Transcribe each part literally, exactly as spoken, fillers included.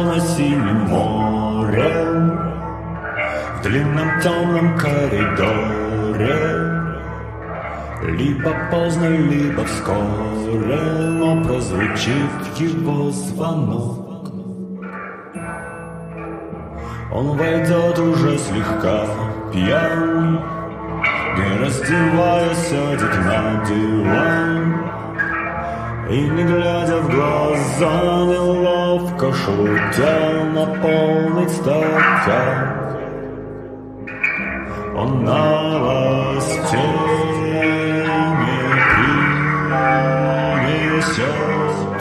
темно-синим морем, в длинном темном коридоре. Либо поздно, либо вскоре, но прозвучит его звонок. Он войдет уже слегка пьян, не раздеваясь, сядет на диван и, не глядя в глаза, неловко шутя, наполнит стакан. Он новостей не принесет,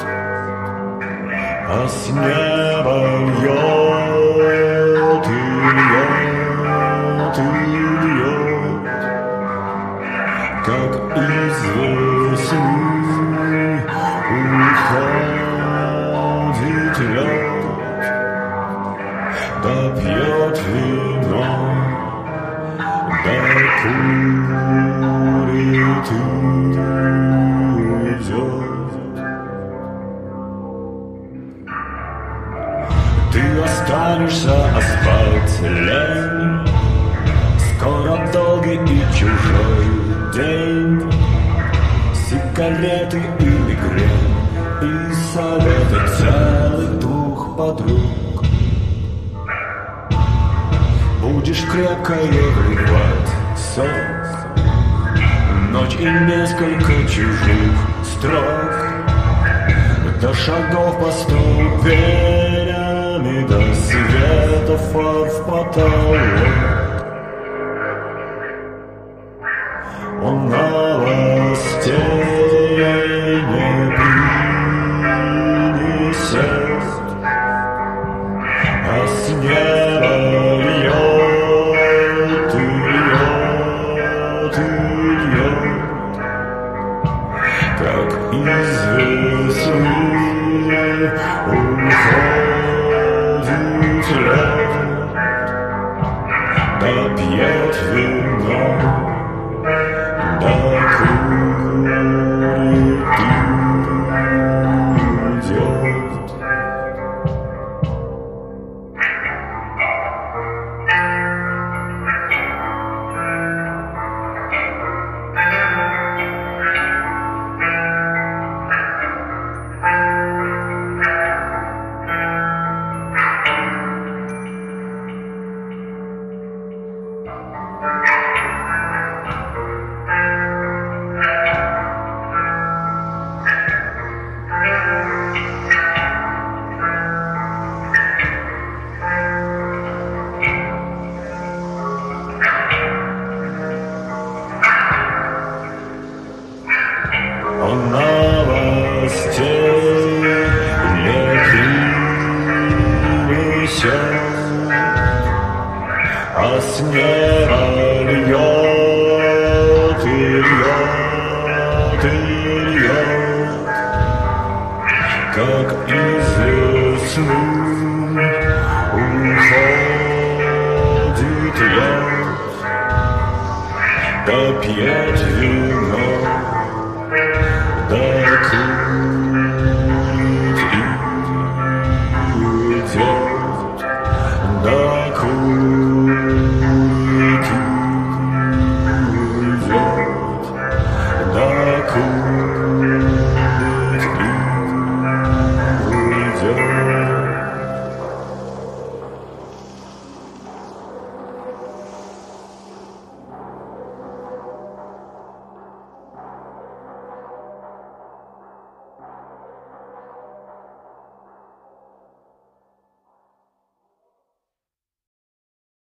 а с неба льет и льет и льет, как из весны уходит лед, да пьет вино, да курит и уйдет. Ты останешься, а спать лень. Скоро долгий и чужой день, сигареты и мигрень, и советы целых двух подруг. Будешь крепко вливать сок, ночь и несколько чужих строк, до шагов по ступеням и до светофор в потолок. Он новостей не принесет, а с неба льет и льет и льет, как из весны уходит лед, да пьет вино, да курит и уйдет. Он новостей не принесет, а с неба льет и льет и льет, как из весны уходит лед, да пьет вино, да курит и уйдет, да курит и уйдет, да курит.